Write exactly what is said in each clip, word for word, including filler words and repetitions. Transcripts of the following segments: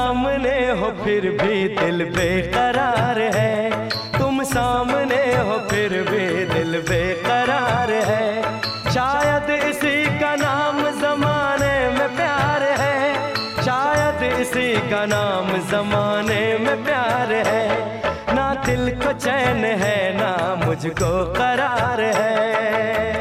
सामने हो फिर भी दिल बेकरार है, तुम सामने हो फिर भी दिल बेकरार है। शायद इसी का नाम ज़माने में प्यार है, शायद इसी का नाम ज़माने में प्यार है। ना दिल को चैन है ना मुझको करार है।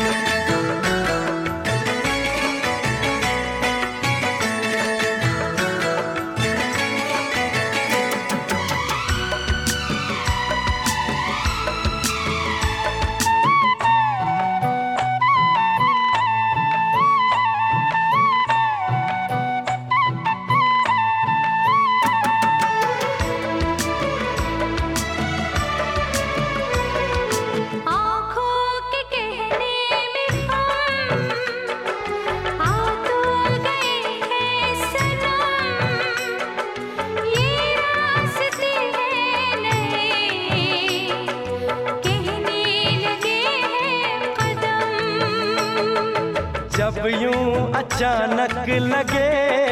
जब यूं अचानक लगे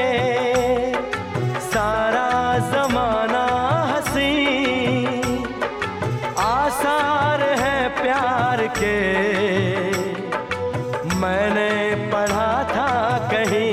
सारा ज़माना हंसी, आसार है प्यार के मैंने पढ़ा था कहीं।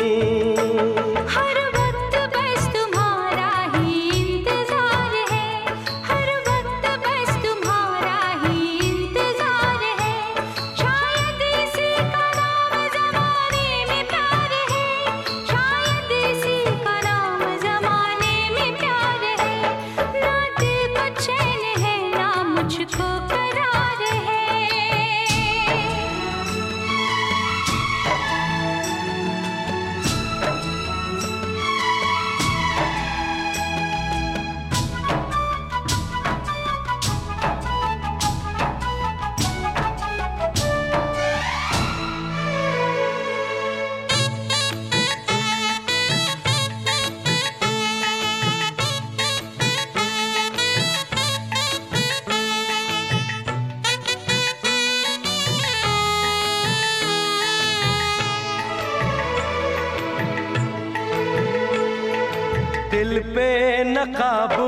दिल पे न काबू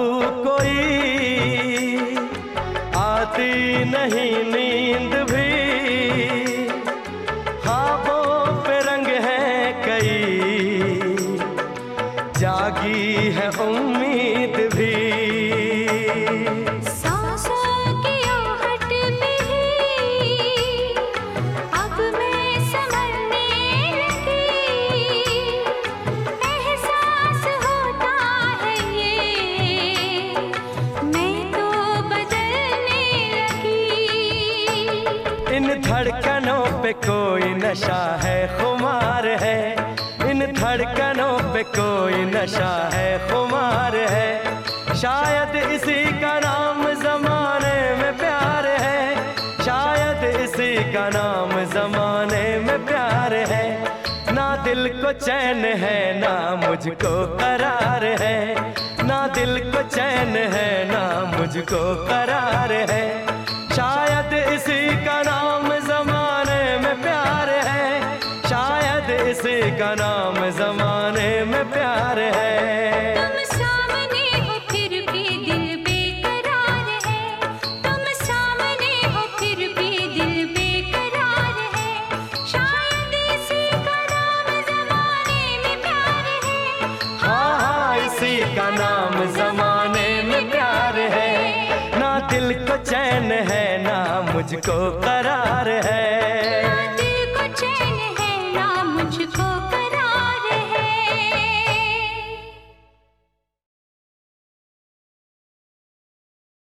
कोई, आती नहीं नींद भी, ख्वाबों पे रंग है कई, जागी है उम्मीद भी। इन धड़कनों पे कोई नशा है खुमार है, इन धड़कनों पे कोई नशा है खुमार है। शायद इसी का नाम ज़माने में प्यार है, शायद इसी का नाम ज़माने में प्यार है। ना दिल को चैन है ना मुझको करार है, ना दिल को चैन है ना मुझको करार है। शायद इसी का नाम ज़माने में प्यार है, शायद इसी का नाम ज़माने में प्यार है। तुम सामने हो फिर भी दिल बेकरार है, तुम सामने हो फिर भी दिल बेकरार है। शायद इसी का नाम ज़माने में प्यार है, हाँ हाँ इसी का नाम ज़माने में प्यार है। ना दिल को चैन है ना मुझको करार है।